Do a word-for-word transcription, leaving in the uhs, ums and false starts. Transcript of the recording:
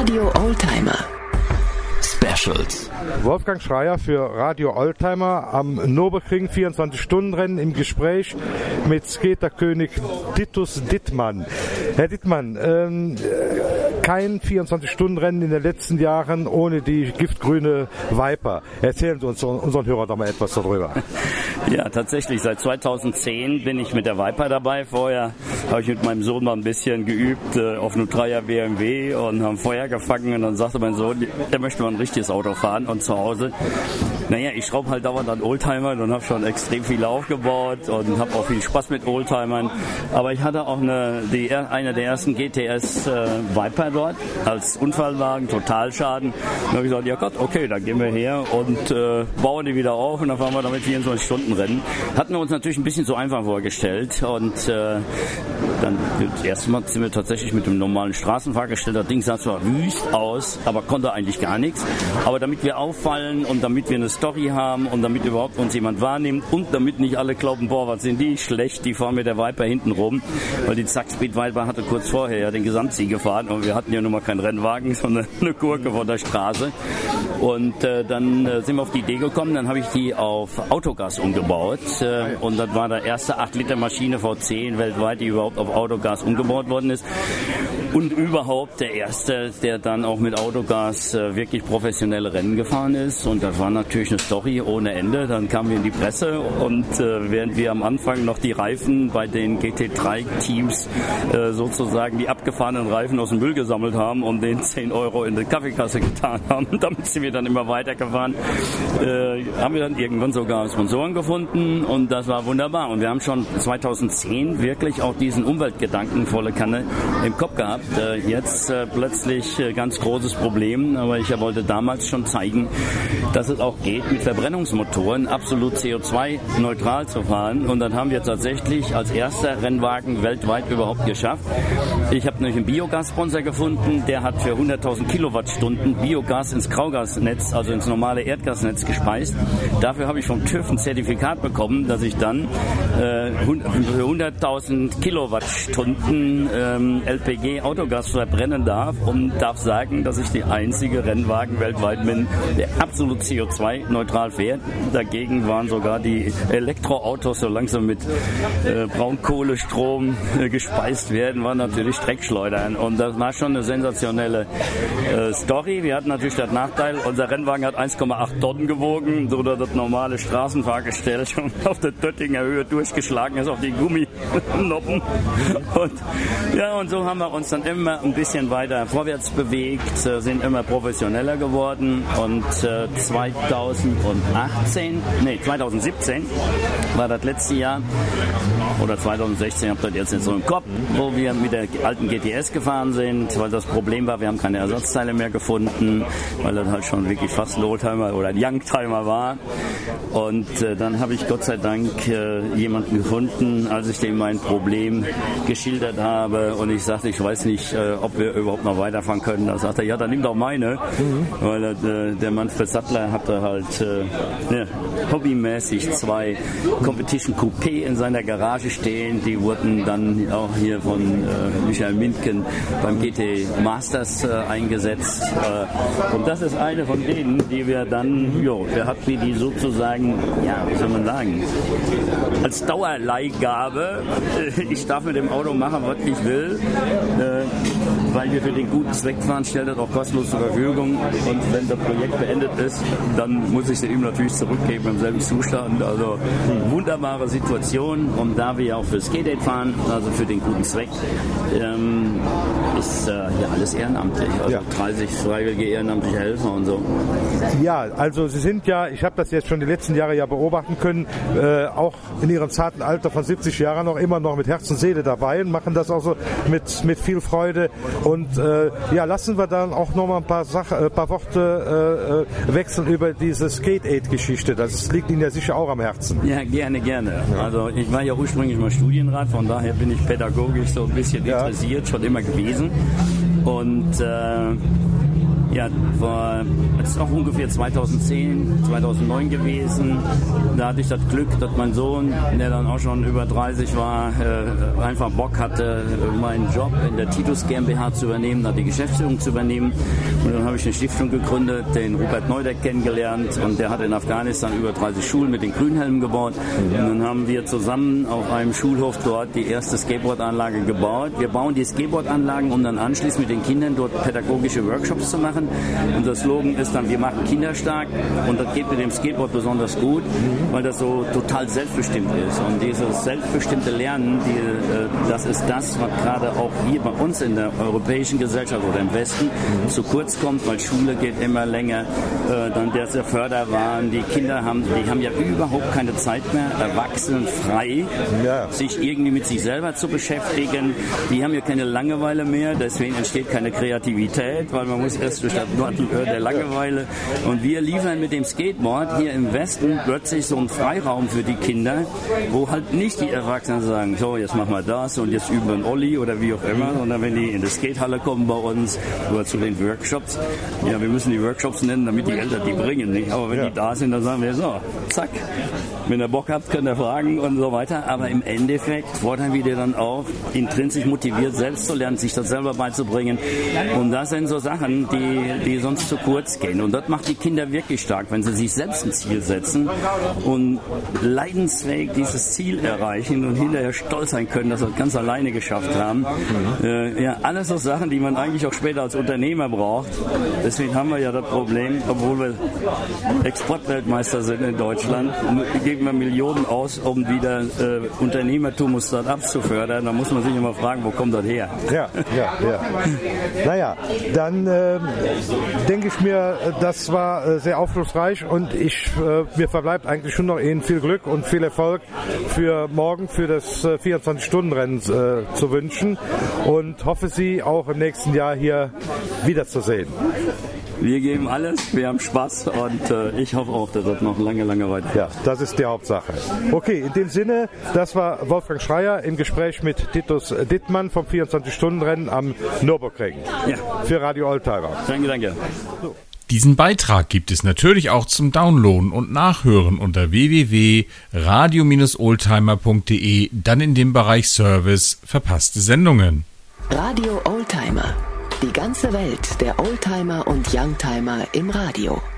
Radio Oldtimer Specials. Wolfgang Schreier für Radio Oldtimer am Nürburgring vierundzwanzig-Stunden-Rennen im Gespräch mit Skaterkönig Titus Dittmann. Herr Dittmann, ähm, kein vierundzwanzig-Stunden-Rennen in den letzten Jahren ohne die giftgrüne Viper. Erzählen Sie uns, unseren Hörern doch mal etwas darüber. Ja, tatsächlich. Seit zweitausendzehn bin ich mit der Viper dabei. Vorher habe ich mit meinem Sohn mal ein bisschen geübt äh, auf einem Dreier B M W und haben Feuer gefangen. Und dann sagte mein Sohn, der möchte mal ein richtiges Auto fahren. Und zu Hause, naja, ich schraube halt dauernd an Oldtimern und habe schon extrem viel aufgebaut und habe auch viel Spaß mit Oldtimern. Aber ich hatte auch eine, die, eine der ersten G T S äh, Viper dort als Unfallwagen, Totalschaden. Und da habe ich gesagt, ja Gott, okay, dann gehen wir her und äh, bauen die wieder auf und dann fahren wir damit vierundzwanzig Stunden Rennen. Hatten wir uns natürlich ein bisschen so einfach vorgestellt und äh, dann das erste Mal sind wir tatsächlich mit dem normalen Straßenfahrgestell. Das Ding sah zwar wüst aus, aber konnte eigentlich gar nichts. Aber damit wir auffallen und damit wir eine Story haben und damit überhaupt uns jemand wahrnimmt und damit nicht alle glauben, boah, was sind die schlecht, die fahren mit der Viper hinten rum, weil die Zack Speed Viper hatte kurz vorher ja den Gesamtsieg gefahren und wir hatten ja nun mal keinen Rennwagen, sondern eine Gurke von der Straße. Und äh, dann äh, sind wir auf die Idee gekommen, dann habe ich die auf Autogas umgebaut äh, und das war der erste acht Liter Maschine V zehn weltweit, die überhaupt auf Autogas umgebaut worden ist. Und überhaupt der erste, der dann auch mit Autogas äh, wirklich professionelle Rennen gefahren ist. Und das war natürlich eine Story ohne Ende. Dann kamen wir in die Presse und äh, während wir am Anfang noch die Reifen bei den G T drei Teams äh, sozusagen die abgefahrenen Reifen aus dem Müll gesammelt haben und den zehn Euro in die Kaffeekasse getan haben, damit sind wir dann immer weitergefahren, äh, haben wir dann irgendwann sogar Sponsoren gefunden und das war wunderbar. Und wir haben schon zweitausendzehn wirklich auch diesen Umweltgedanken volle Kanne im Kopf gehabt. Äh, jetzt äh, plötzlich äh, ganz großes Problem, aber ich wollte damals schon zeigen, dass es auch geht, mit Verbrennungsmotoren absolut C O zwei neutral zu fahren. Und dann haben wir tatsächlich als erster Rennwagen weltweit überhaupt geschafft. Ich habe nämlich einen Biogas-Sponsor gefunden, der hat für hunderttausend Kilowattstunden Biogas ins Graugasnetz, also ins normale Erdgasnetz gespeist. Dafür habe ich vom TÜV ein Zertifikat bekommen, dass ich dann äh, für hunderttausend Kilowattstunden ähm, L P G Autogas verbrennen darf und darf sagen, dass ich die einzige Rennwagen weltweit bin, der absolut C O zwei neutral fährt. Dagegen waren sogar die Elektroautos, so langsam mit äh, Braunkohlestrom äh, gespeist werden, waren natürlich Dreckschleudern. Und das war schon eine sensationelle äh, Story. Wir hatten natürlich den Nachteil, unser Rennwagen hat eins Komma acht Tonnen gewogen, so dass das normale Straßenfahrgestell schon auf der Döttinger Höhe durchgeschlagen ist auf die Gumminoppen. Und, ja, und so haben wir uns dann immer ein bisschen weiter vorwärts bewegt, sind immer professioneller geworden und äh, zweitausendachtzehn, nee, zweitausendsiebzehn war das letzte Jahr oder zweitausendsechzehn, ich habe das jetzt nicht so im Kopf, wo wir mit der alten G T S gefahren sind, weil das Problem war, wir haben keine Ersatzteile mehr gefunden, weil das halt schon wirklich fast ein Oldtimer oder ein Youngtimer war. Und äh, dann habe ich Gott sei Dank äh, jemanden gefunden, als ich dem mein Problem geschildert habe und ich sagte, ich weiß nicht, äh, ob wir überhaupt noch weiterfahren können. Da sagte er, ja, dann nimm doch meine, mhm. weil äh, der Manfred Sattler hatte halt äh, ja, hobbymäßig zwei Competition Coupé in seiner Garage stehen. Die wurden dann auch hier von äh, Michael Mintgen beim G T Masters äh, eingesetzt. Äh, und das ist eine von denen, die wir dann, jo, der hat mir die sozusagen, ja, wie soll man sagen, als Dauerleihgabe. Äh, ich darf mit dem Auto machen, was ich will. Äh, weil wir für den guten Zweck fahren, stellt das auch kostenlos zur Verfügung. Und wenn das Projekt beendet ist, dann muss ich sie ihm natürlich zurückgeben im selben Zustand. Also wunderbare Situation. Und da wir auch für Skate-Date fahren, also für den guten Zweck, ähm, ist äh, ja alles ehrenamtlich. Also ja. dreißig freiwillige ehrenamtliche Helfer und so. Ja, also Sie sind ja, ich habe das jetzt schon die letzten Jahre ja beobachten können, äh, auch in Ihrem zarten Alter von siebzig Jahren noch immer noch mit Herz und Seele dabei und machen das auch so mit, mit viel Freude. Und äh, ja, lassen wir dann auch noch mal ein paar, Sach- äh, paar Worte äh, wechseln über diese Skate-Aid-Geschichte. Das liegt Ihnen ja sicher auch am Herzen. Ja, gerne, gerne. Also ich war ja ursprünglich mal Studienrat, von daher bin ich pädagogisch so ein bisschen ja. interessiert, schon immer gewesen. Und äh, Ja, war, das ist auch ungefähr zweitausendzehn, zweitausendneun gewesen. Da hatte ich das Glück, dass mein Sohn, der dann auch schon über dreißig war, äh, einfach Bock hatte, meinen Job in der Titus GmbH zu übernehmen, da die Geschäftsführung zu übernehmen. Und dann habe ich eine Stiftung gegründet, den Rupert Neudeck kennengelernt, und der hat in Afghanistan über dreißig Schulen mit den Grünhelmen gebaut. Und dann haben wir zusammen auf einem Schulhof dort die erste Skateboardanlage gebaut. Wir bauen die Skateboardanlagen, um dann anschließend mit den Kindern dort pädagogische Workshops zu machen. Und der Slogan ist dann, wir machen Kinder stark, und das geht mit dem Skateboard besonders gut, weil das so total selbstbestimmt ist. Und dieses selbstbestimmte Lernen, die, äh, das ist das, was gerade auch hier bei uns in der europäischen Gesellschaft oder im Westen zu kurz kommt, weil Schule geht immer länger, äh, dann der sehr Förderwahn, die Kinder haben, die haben ja überhaupt keine Zeit mehr, erwachsenenfrei, ja. sich irgendwie mit sich selber zu beschäftigen. Die haben ja keine Langeweile mehr, deswegen entsteht keine Kreativität, weil man muss erst durch das Nadelöhr der Langeweile. Und wir liefern mit dem Skateboard hier im Westen plötzlich so einen Freiraum für die Kinder, wo halt nicht die Erwachsenen sagen, so, jetzt machen wir das und jetzt üben wir einen Olli oder wie auch immer, sondern wenn die in die Skatehalle kommen bei uns oder zu den Workshops, ja, wir müssen die Workshops nennen, damit die Eltern die bringen, nicht? Aber wenn ja. die da sind, dann sagen wir so, zack, wenn ihr Bock habt, könnt ihr fragen und so weiter. Aber im Endeffekt fordern wir die dann auch, intrinsisch motiviert selbst zu lernen, sich das selber beizubringen. Und das sind so Sachen, die, die sonst zu kurz gehen. Und das macht die Kinder wirklich stark, wenn sie sich selbst ein Ziel setzen und leidensfähig dieses Ziel erreichen und hinterher stolz sein können, dass sie das ganz alleine geschafft haben. Äh, ja, alles so Sachen, die man eigentlich auch später als Unternehmer braucht. Deswegen haben wir ja das Problem, obwohl wir Exportweltmeister sind in Deutschland, geben wir Millionen aus, um wieder äh, Unternehmertum und Start-ups zu fördern. Da muss man sich immer fragen, wo kommt das her? Ja, ja, ja. Naja, dann äh, denke ich mir, das war äh, sehr aufschlussreich, und ich, äh, mir verbleibt eigentlich schon noch Ihnen viel Glück und viel Erfolg für morgen, für das äh, vierundzwanzig-Stunden-Rennen äh, zu wünschen, und hoffe, Sie auch im nächsten Jahr hier wiederzusehen. Wir geben alles, wir haben Spaß, und äh, ich hoffe auch, dass das noch lange, lange weitergeht. Ja, das ist die Hauptsache. Okay, in dem Sinne, das war Wolfgang Schreier im Gespräch mit Titus Dittmann vom vierundzwanzig-Stunden-Rennen am Nürburgring. Ja. Für Radio Oldtimer. Danke, danke. So. Diesen Beitrag gibt es natürlich auch zum Downloaden und Nachhören unter w w w punkt radio oldtimer punkt d e, dann in dem Bereich Service verpasste Sendungen. Radio Oldtimer. Die ganze Welt der Oldtimer und Youngtimer im Radio.